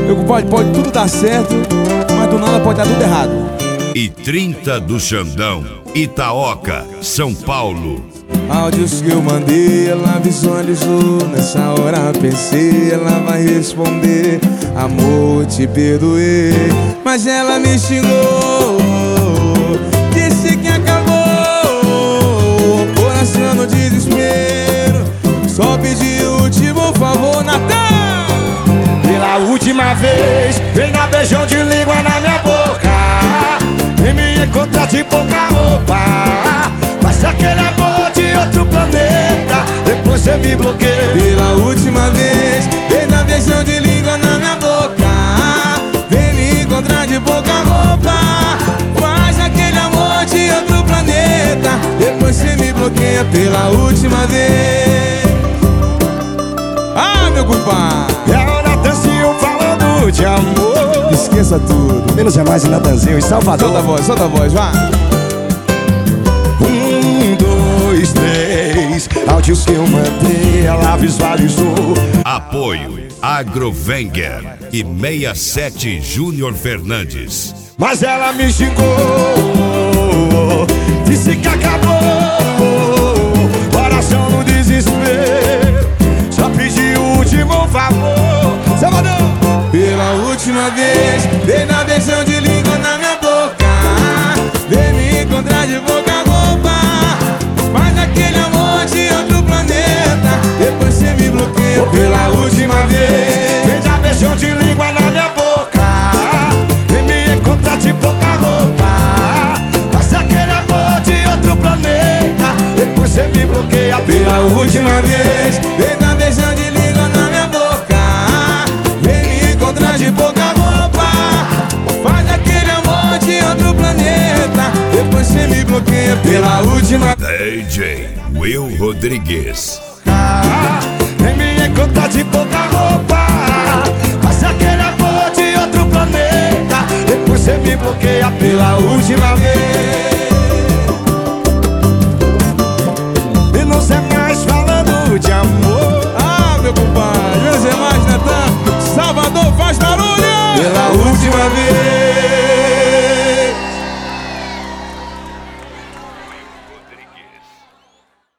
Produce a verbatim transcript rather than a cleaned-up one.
Eu, pode, pode tudo dar certo, mas do nada pode dar tudo errado. E trinta do Xandão, Itaoca, São Paulo. Áudios que eu mandei, ela visualizou. Nessa hora pensei, ela vai responder: amor, te perdoei. Mas ela me xingou, disse que acabou. Coração no desespero, só pedi o último favor, Natan. Pela última vez, vem dar beijão de língua na minha boca. Vem me encontrar de pouca roupa. Mas aquele amor de outro planeta, depois você me bloqueia. Pela última vez, vem dar beijão de língua na minha boca. Vem me encontrar de pouca roupa. Faz aquele amor de outro planeta, depois você me bloqueia. Pela última vez. Ah, meu compadre, é o Natanzinho falando de amor. Esqueça tudo. Menos é mais o Natanzinho em Salvador. Solta a voz, solta a voz, vá. Um, dois, três. Áudios que eu mandei, ela visualizou. Apoio Agrovenger e sessenta e sete Júnior Fernandes. Mas ela me xingou, disse que acabou. Coração no desespero, só pedi o último favor. Salvador! Pela última vez, vem dar beijão de língua na minha boca. Vem me encontrar de boca roupa. Faz aquele amor de outro planeta, depois você me bloqueia. Pela última vez, vem dar beijão de língua na minha boca. Vem me encontrar de pouca roupa. Faz aquele amor de outro planeta, depois você me bloqueia. Pela última vez, vem dar beijão de língua na minha boca. Vem me encontrar de pouca roupa. Faz aquele amor de outro planeta, depois você me bloqueia. Pela última D J Will Rodrigues. Vem me encontrar de pouca roupa. Faz aquele amor de outro planeta, depois você me bloqueia. Pela última vez.